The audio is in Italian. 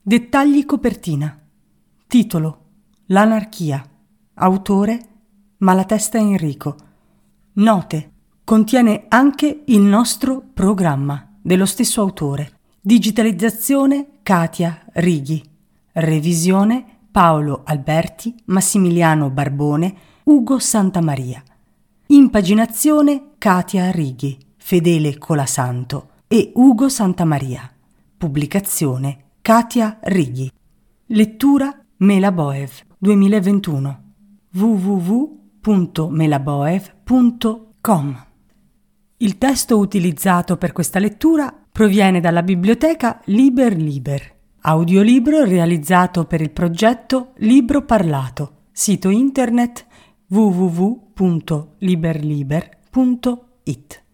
Dettagli copertina. Titolo: L'anarchia. Autore: Malatesta Enrico. Note: contiene anche il nostro programma dello stesso autore. Digitalizzazione Katia Righi. Revisione Paolo Alberti, Massimiliano Barbone, Ugo Santamaria. Impaginazione Katia Righi, Fedele Colasanto e Ugo Santamaria. Pubblicazione Katia Righi. Lettura Melaboev 2021. www.melaboev.com. Il testo utilizzato per questa lettura proviene dalla biblioteca Liber Liber, audiolibro realizzato per il progetto Libro Parlato, sito internet www.liberliber.it.